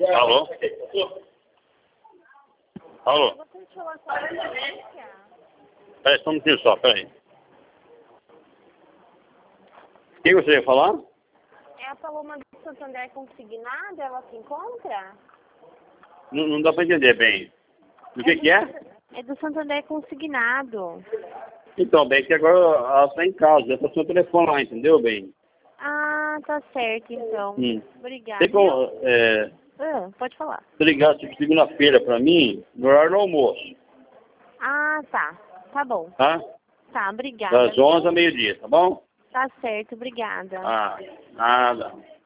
Alô? Alô? Peraí, só um minutinho só, peraí. O que você ia falar? É a Paloma do Santander consignada, ela se encontra? Não dá pra entender bem. O que é? É do Santander consignado. Então, bem, que agora ela está em casa, já passou o telefone lá, entendeu, bem? Ah, tá certo, então. Obrigada. Tem como, Pode falar. ligar segunda-feira pra mim, no horário do almoço, Ah, tá. Tá bom. tá? Tá, obrigada. Das 11 ao meio-dia, tá bom? Tá certo, obrigada. Ah, nada.